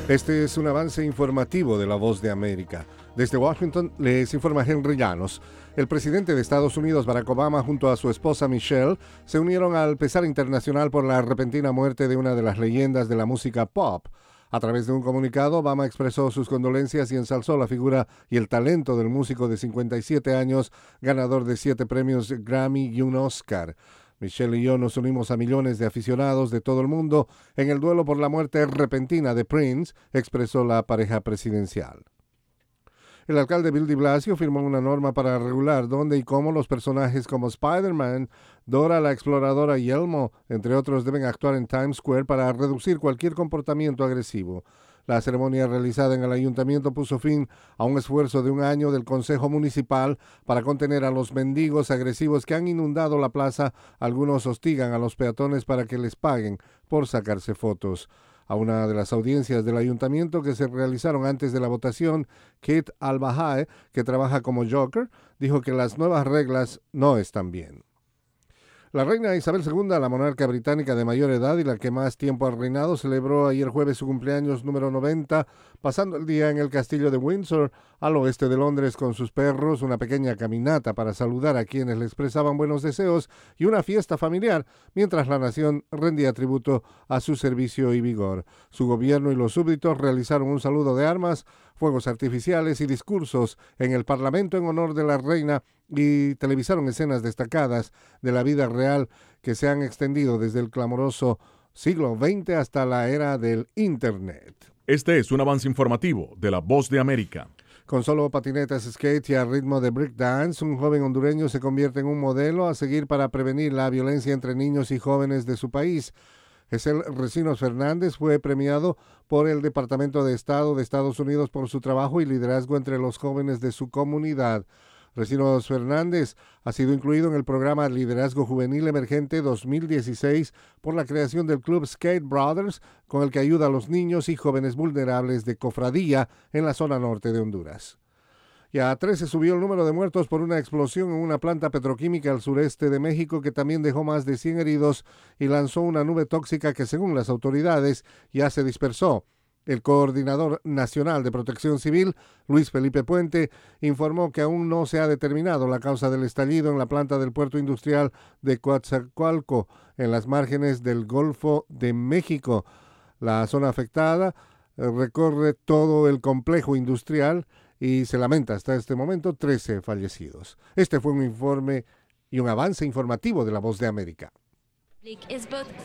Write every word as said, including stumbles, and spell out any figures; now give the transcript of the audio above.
Este es un avance informativo de La Voz de América. Desde Washington les informa Henry Llanos. El presidente de Estados Unidos, Barack Obama, junto a su esposa Michelle, se unieron al pesar internacional por la repentina muerte de una de las leyendas de la música pop. A través de un comunicado, Obama expresó sus condolencias y ensalzó la figura y el talento del músico de cincuenta y siete años, ganador de siete premios Grammy y un Oscar. Michelle y yo nos unimos a millones de aficionados de todo el mundo en el duelo por la muerte repentina de Prince, expresó la pareja presidencial. El alcalde Bill de Blasio firmó una norma para regular dónde y cómo los personajes como Spider-Man, Dora la Exploradora y Elmo, entre otros, deben actuar en Times Square para reducir cualquier comportamiento agresivo. La ceremonia realizada en el ayuntamiento puso fin a un esfuerzo de un año del Consejo Municipal para contener a los mendigos agresivos que han inundado la plaza. Algunos hostigan a los peatones para que les paguen por sacarse fotos. A una de las audiencias del ayuntamiento que se realizaron antes de la votación, Kate Al-Bahae, que trabaja como Joker, dijo que las nuevas reglas no están bien. La reina Isabel segunda, la monarca británica de mayor edad y la que más tiempo ha reinado, celebró ayer jueves su cumpleaños número noventa, pasando el día en el castillo de Windsor, al oeste de Londres, con sus perros, una pequeña caminata para saludar a quienes le expresaban buenos deseos y una fiesta familiar, mientras la nación rendía tributo a su servicio y vigor. Su gobierno y los súbditos realizaron un saludo de armas, fuegos artificiales y discursos en el Parlamento en honor de la reina y televisaron escenas destacadas de la vida real que se han extendido desde el clamoroso siglo veinte hasta la era del Internet. Este es un avance informativo de La Voz de América. Con solo patinetas skate y a ritmo de breakdance, un joven hondureño se convierte en un modelo a seguir para prevenir la violencia entre niños y jóvenes de su país. Gesell Recinos Fernández fue premiado por el Departamento de Estado de Estados Unidos por su trabajo y liderazgo entre los jóvenes de su comunidad. Recinos Fernández ha sido incluido en el programa Liderazgo Juvenil Emergente dos mil dieciséis por la creación del Club Skate Brothers, con el que ayuda a los niños y jóvenes vulnerables de Cofradía en la zona norte de Honduras. Y a trece subió el número de muertos por una explosión en una planta petroquímica al sureste de México que también dejó más de cien heridos y lanzó una nube tóxica que, según las autoridades, ya se dispersó. El coordinador nacional de Protección Civil, Luis Felipe Puente, informó que aún no se ha determinado la causa del estallido en la planta del puerto industrial de Coatzacoalco, en las márgenes del Golfo de México. La zona afectada eh, recorre todo el complejo industrial y se lamenta hasta este momento trece fallecidos. Este fue un informe y un avance informativo de La Voz de América.